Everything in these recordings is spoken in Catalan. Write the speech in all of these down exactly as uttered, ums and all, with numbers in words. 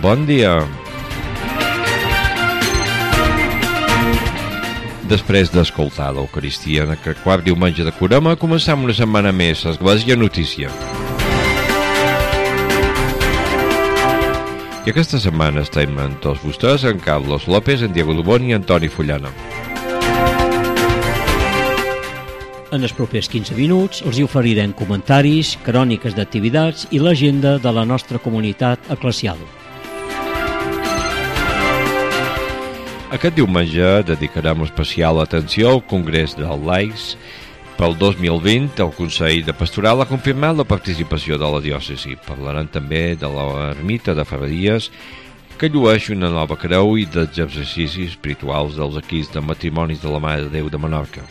bon dia. Després d'escoltar l'Eucaristia en aquest quart diumenge de Carme, començam una setmana més a Església Notícia. I aquesta setmana estem amb tots vostès, en Carlos López, en Diego Dubón i Antoni Fullana. En els propers quinze minuts els hi oferirem comentaris, cròniques d'activitats i l'agenda de la nostra comunitat eclesial. Aquest diumenge dedicarem especial atenció al Congrés del Laics. Pel dos mil vint, el Consell de Pastoral ha confirmat la participació de la diòcesi. Parlarem també de l'ermita de Ferreries, que llueix una nova creu, i dels exercicis espirituals dels equips de matrimonis de la Mare de Déu de Menorca.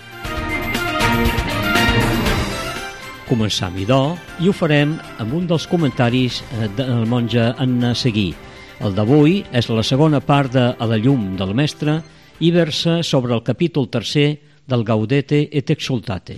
Començam, idò, i ho farem amb un dels comentaris del monge Anna Seguí. El d'avui és la segona part de A la llum del Mestre i versa sobre el capítol tercer del Gaudete et Exsultate.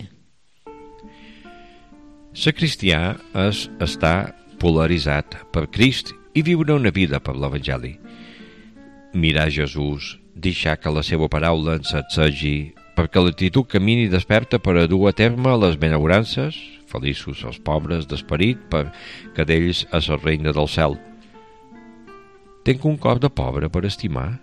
Ser cristià és estar polaritzat per Crist i viure una vida per l'Evangeli. Mirar Jesús, deixar que la seva paraula ens sacsegi, perquè l'actitud camini desperta per a dur a terme les benaurances, feliços els pobres d'esperit, perquè d'ells és el regne del cel. Tenc un cor de pobre per estimar.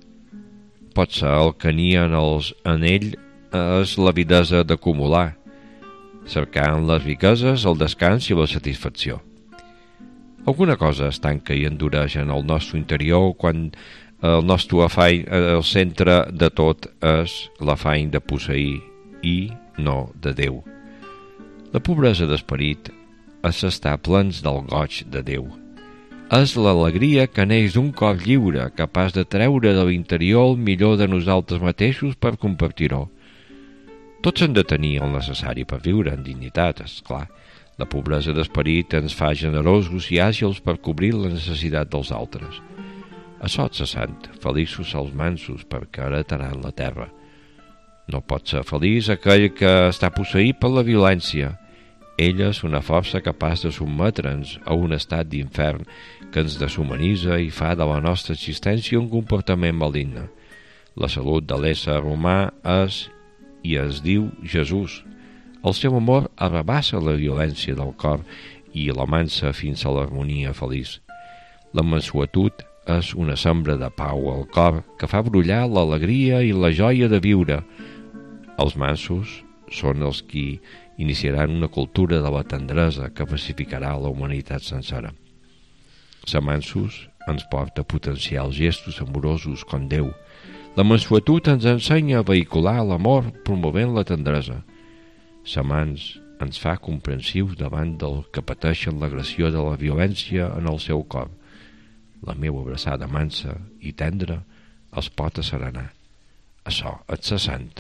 Pot ser el que n'hi en, els, en ell és la videsa d'acumular, cercant les riqueses, el descans i la satisfacció. Alguna cosa estanca i endureix en el nostre interior quan el nostre afany, el centre de tot és l'afany de posseir i no de Déu. La pobresa d'esperit és estar plens del goig de Déu. És l'alegria que neix d'un cor lliure, capaç de treure de l'interior el millor de nosaltres mateixos per compartir-ho. Tots hem de tenir el necessari per viure en dignitat, és clar. La pobresa d'esperit ens fa generosos i àgils per cobrir la necessitat dels altres. Açò se sent, feliços els mansos, perquè heretaran la terra. No pot ser feliç aquell que està posseït per la violència. Ella és una força capaç de sotmetre'ns a un estat d'infern que ens deshumanitza i fa de la nostra existència un comportament maligne. La salut de l'ésser humà és i es diu Jesús. El seu amor arrabassa la violència del cor i l'amansa fins a l'harmonia feliç. La mansuetud és una sembra de pau al cor que fa brollar l'alegria i la joia de viure. Els mansos són els qui iniciaran una cultura de la tendresa que pacificarà la humanitat sencera. Ser mansos ens porta a potenciar els gestos amorosos com Déu. La mansuetud ens ensenya a vehicular l'amor promovent la tendresa. Ser mans ens fa comprensius davant del que pateixen l'agressió de la violència en el seu cor. La meva abraçada mansa i tendra els pot asserenar. Açò et se sent.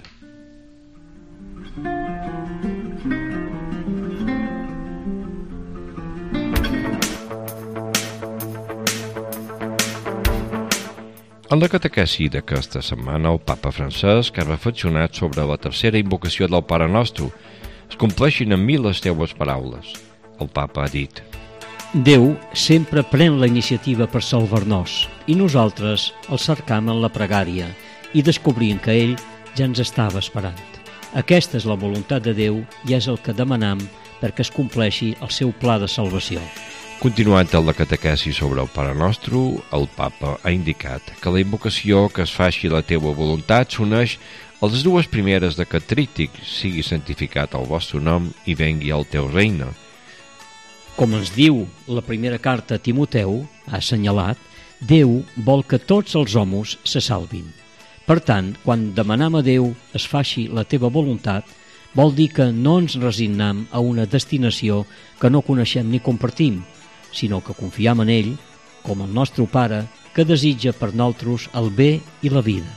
En la catequesi d'aquesta setmana, el papa Francesc ha reflexionat sobre la tercera invocació del Pare Nostre. Es compleixin en mi les teues paraules. El papa ha dit: Déu sempre pren la iniciativa per salvar-nos i nosaltres el cercam en la pregària i descobrim que ell ja ens estava esperant. Aquesta és la voluntat de Déu i és el que demanam perquè es compleixi el seu pla de salvació. Continuant amb la catequesi sobre el Pare Nostre, el papa ha indicat que la invocació que es faci la teua voluntat s'uneix a les dues primeres d'aquest tríptic: sigui santificat el vostre nom i vengui el teu regne. Com ens diu la primera carta a Timoteu, ha assenyalat, Déu vol que tots els homes se salvin. Per tant, quan demanam a Déu es faci la teva voluntat, vol dir que no ens resignam a una destinació que no coneixem ni compartim, sinó que confiam en ell, com el nostre Pare, que desitja per nosaltres el bé i la vida.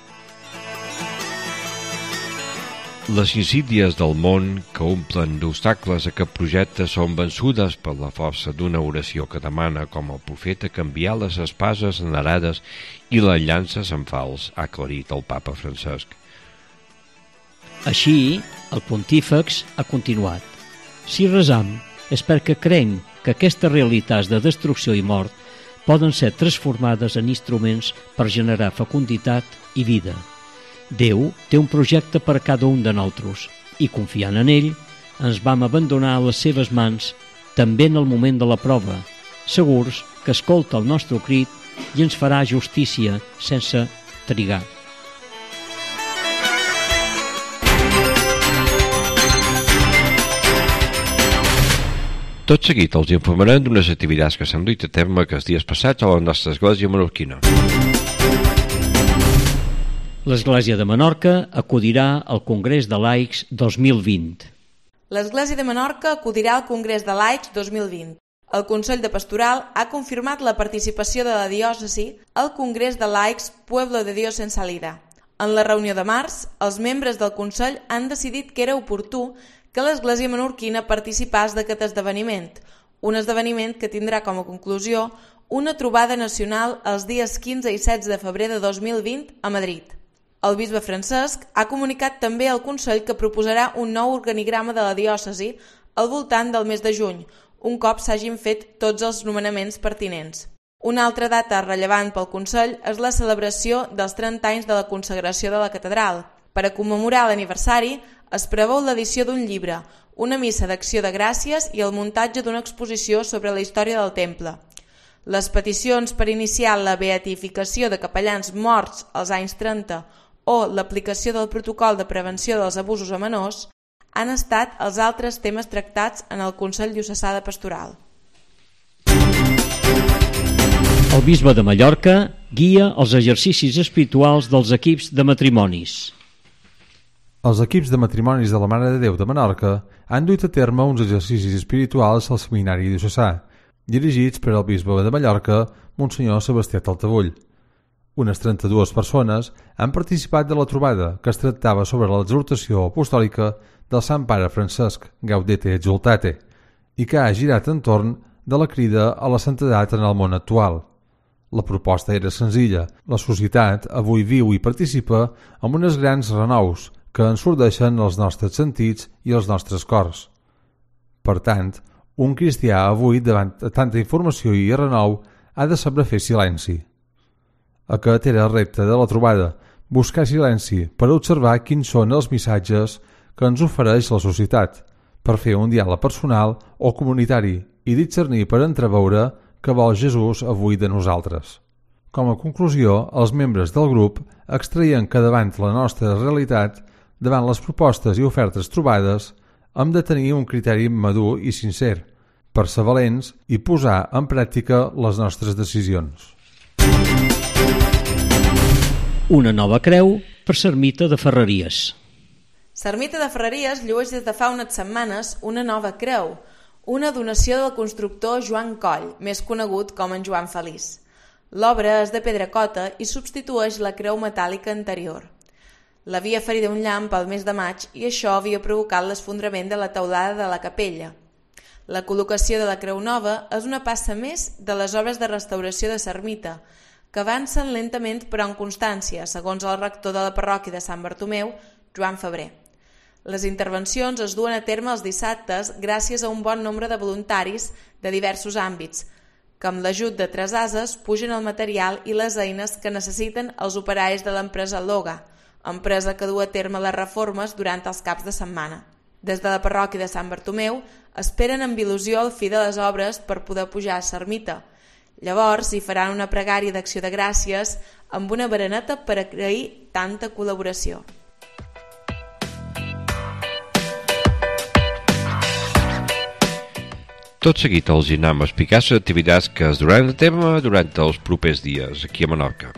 Les insídies del món que omplen d'obstacles a aquest projecte són vençudes per la força d'una oració que demana, com el profeta, canviar les espases enarades i les llances en fals, ha aclarit el papa Francesc. Així, el pontífex ha continuat: si resam és perquè creiem que aquestes realitats de destrucció i mort poden ser transformades en instruments per generar fecunditat i vida. Déu té un projecte per a cada un de nosaltres i, confiant en ell, ens vam abandonar a les seves mans també en el moment de la prova, segurs que escolta el nostre crit i ens farà justícia sense trigar. Tot seguit els informarem d'unes activitats que s'han dut a terme aquests dies passats a la nostra església menorquina. L'Església de Menorca acudirà al Congrés de Laics dos mil vint. L'Església de Menorca acudirà al Congrés de Laics dos mil vint. El Consell de Pastoral ha confirmat la participació de la diòcesi al Congrés de Laics Pueblo de Dios en Salida. En la reunió de març, els membres del Consell han decidit que era oportú que l'Església menorquina participàs d'aquest esdeveniment, un esdeveniment que tindrà com a conclusió una trobada nacional els dies quinze i setze de febrer de dos mil vint a Madrid. El bisbe Francesc ha comunicat també al Consell que proposarà un nou organigrama de la diòcesi al voltant del mes de juny, un cop s'hagin fet tots els nomenaments pertinents. Una altra data rellevant pel Consell és la celebració dels trenta anys de la consagració de la catedral. Per a commemorar l'aniversari es preveu l'edició d'un llibre, una missa d'acció de gràcies i el muntatge d'una exposició sobre la història del temple. Les peticions per iniciar la beatificació de capellans morts als anys trenta o l'aplicació del protocol de prevenció dels abusos a menors han estat els altres temes tractats en el Consell Diocesà de Pastoral. El bisbe de Mallorca guia els exercicis espirituals dels equips de matrimonis. Els equips de matrimonis de la Mare de Déu de Menorca han duit a terme uns exercicis espirituals al Seminari Diocesà, dirigits per el bisbe de Mallorca, Monsenyor Sebastià Taltabull. Unes trenta-dues persones han participat de la trobada que es tractava sobre l'exhortació apostòlica del Sant Pare Francesc, Gaudete et Exultate, i que ha girat entorn de la crida a la santedat en el món actual. La proposta era senzilla. La societat avui viu i participa amb unes grans renous que ensordeixen els nostres sentits i els nostres cors. Per tant, un cristià avui, davant de tanta informació i renou, ha de saber fer silenci. Aquest era el repte de la trobada, buscar silenci per observar quins són els missatges que ens ofereix la societat, per fer un diàleg personal o comunitari i discernir per entreveure què vol Jesús avui de nosaltres. Com a conclusió, els membres del grup extraien que davant la nostra realitat, davant les propostes i ofertes trobades, hem de tenir un criteri madur i sincer, per ser valents i posar en pràctica les nostres decisions. Una nova creu per S'Ermita de Ferreries. S'Ermita de Ferreries llueix des de fa unes setmanes una nova creu, una donació del constructor Joan Coll, més conegut com en Joan Feliç. L'obra és de pedra cota i substitueix la creu metàl·lica anterior. L'havia ferida un llamp al mes de maig i això havia provocat l'esfondrament de la teulada de la capella. La col·locació de la creu nova és una passa més de les obres de restauració de s'Ermita, que avancen lentament però amb constància, segons el rector de la parròquia de Sant Bartomeu, Joan Febrer. Les intervencions es duen a terme els dissabtes gràcies a un bon nombre de voluntaris de diversos àmbits, que amb l'ajut de tres ases pugen el material i les eines que necessiten els operaris de l'empresa Loga, empresa que du a terme les reformes durant els caps de setmana. Des de la parròquia de Sant Bartomeu esperen amb il·lusió el fi de les obres per poder pujar a s'Ermita. Llavors hi faran una pregària d'acció de gràcies amb una bereneta per agrair tanta col·laboració. Tot seguit els anem a explicar les activitats que es duran a terme durant els propers dies aquí a Menorca.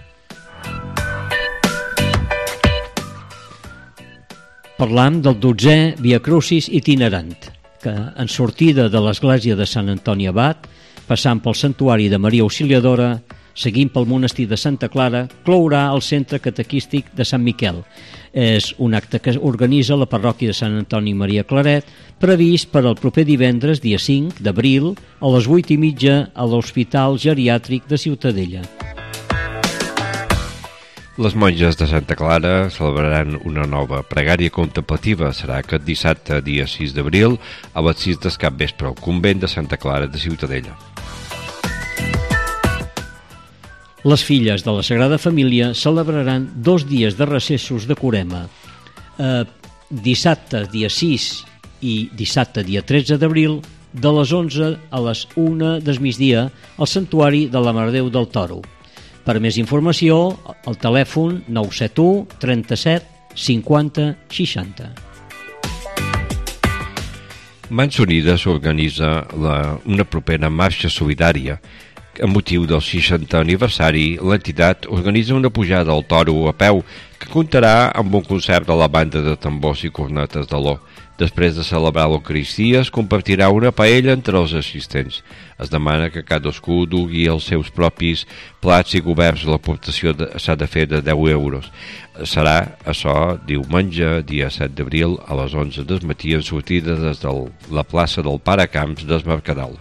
Parlam del dotzè Via Crucis itinerant, que en sortida de l'església de Sant Antoni Abat, passant pel santuari de Maria Auxiliadora, seguint pel monestir de Santa Clara, clourà el centre catequístic de Sant Miquel. És un acte que organitza la parròquia de Sant Antoni Maria Claret, previst per al proper divendres, dia cinc d'abril, a les vuit i mitja a l'Hospital Geriàtric de Ciutadella. Les monges de Santa Clara celebraran una nova pregària contemplativa. Serà aquest dissabte, dia sis d'abril, a les sis del capvespre al convent de Santa Clara de Ciutadella. Les filles de la Sagrada Família celebraran dos dies de recessos de Corema, eh, dissabte dia sis i dissabte dia tretze d'abril, de les onze a les una del migdia al Santuari de la Mare de Déu del Toro. Per més informació, al telèfon nou set u trenta-set cinquanta seixanta. Mans Unides organitza la, una propera marxa solidària. Amb motiu del seixantè aniversari, l'entitat organitza una pujada al Toro a peu que comptarà amb un concert de la banda de tambors i cornetes de l'O. Després de celebrar l'Eucaristia, es compartirà una paella entre els assistents. Es demana que cadascú dugui els seus propis plats i governs. L'aportació s'ha de fer de deu euros. Serà això diumenge, dia set d'abril, a les onze del matí, en sortida des de la plaça del Paracamps del Mercadal.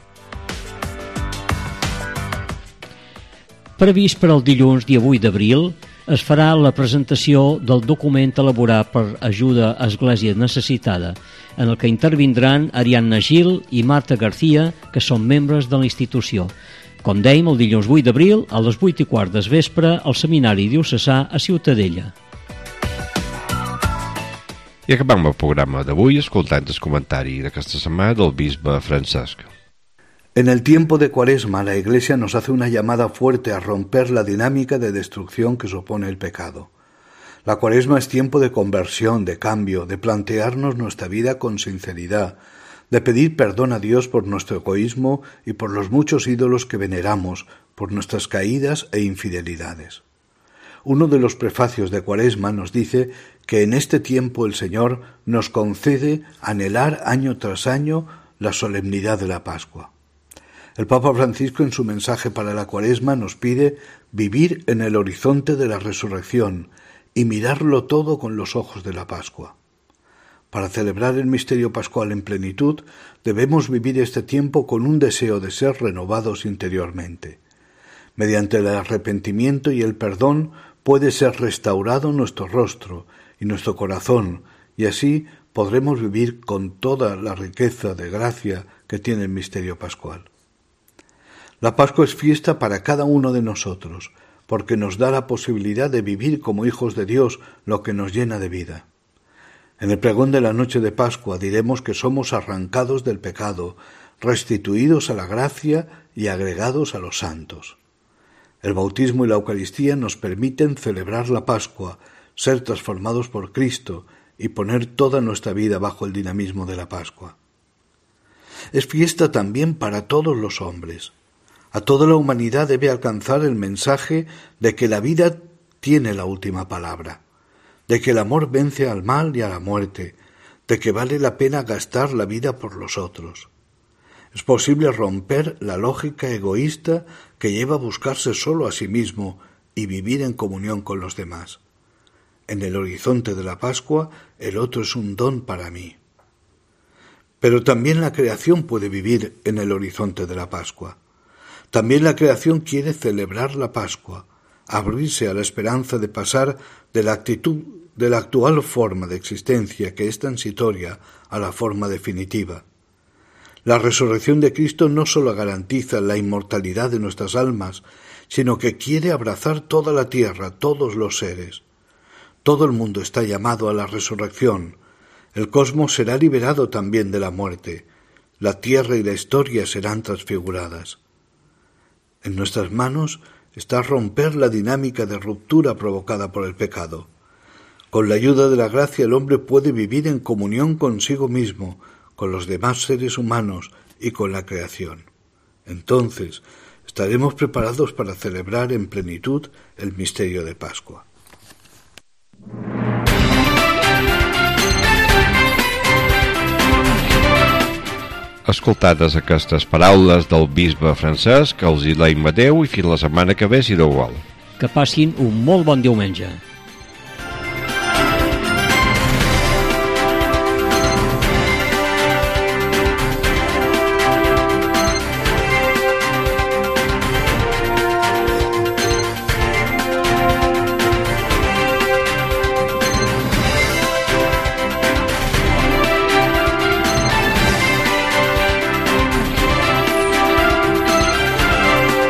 Previst per al dilluns, dia vuit d'abril, es farà la presentació del document elaborat per Ajuda a Església Necessitada, en el que intervindran Ariadna Gil i Marta García, que són membres de la institució. Com dèiem, el dilluns vuit d'abril, a les vuit i quart del vespre, al Seminari Diocesà a Ciutadella. I acabem el programa d'avui escoltant el comentari d'aquesta setmana del bisbe Francesc. En el tiempo de Cuaresma, la Iglesia nos hace una llamada fuerte a romper la dinámica de destrucción que supone el pecado. La Cuaresma es tiempo de conversión, de cambio, de plantearnos nuestra vida con sinceridad, de pedir perdón a Dios por nuestro egoísmo y por los muchos ídolos que veneramos, por nuestras caídas e infidelidades. Uno de los prefacios de Cuaresma nos dice que en este tiempo el Señor nos concede anhelar año tras año la solemnidad de la Pascua. El Papa Francisco en su mensaje para la Cuaresma nos pide vivir en el horizonte de la resurrección y mirarlo todo con los ojos de la Pascua. Para celebrar el misterio pascual en plenitud, debemos vivir este tiempo con un deseo de ser renovados interiormente. Mediante el arrepentimiento y el perdón puede ser restaurado nuestro rostro y nuestro corazón, y así podremos vivir con toda la riqueza de gracia que tiene el misterio pascual. La Pascua es fiesta para cada uno de nosotros, porque nos da la posibilidad de vivir como hijos de Dios lo que nos llena de vida. En el pregón de la noche de Pascua diremos que somos arrancados del pecado, restituidos a la gracia y agregados a los santos. El bautismo y la Eucaristía nos permiten celebrar la Pascua, ser transformados por Cristo y poner toda nuestra vida bajo el dinamismo de la Pascua. Es fiesta también para todos los hombres. A toda la humanidad debe alcanzar el mensaje de que la vida tiene la última palabra, de que el amor vence al mal y a la muerte, de que vale la pena gastar la vida por los otros. Es posible romper la lógica egoísta que lleva a buscarse solo a sí mismo y vivir en comunión con los demás. En el horizonte de la Pascua, el otro es un don para mí. Pero también la creación puede vivir en el horizonte de la Pascua. También la creación quiere celebrar la Pascua, abrirse a la esperanza de pasar de la actitud de la actual forma de existencia que es transitoria a la forma definitiva. La resurrección de Cristo no solo garantiza la inmortalidad de nuestras almas, sino que quiere abrazar toda la tierra, todos los seres. Todo el mundo está llamado a la resurrección. El cosmos será liberado también de la muerte. La tierra y la historia serán transfiguradas. En nuestras manos está romper la dinámica de ruptura provocada por el pecado. Con la ayuda de la gracia el hombre puede vivir en comunión consigo mismo, con los demás seres humanos y con la creación. Entonces estaremos preparados para celebrar en plenitud el misterio de Pascua. Escoltades aquestes paraules del bisbe Francesc, els hi l'aim adeu i fins la setmana que ve, si Déu vol. Que passin un molt bon diumenge.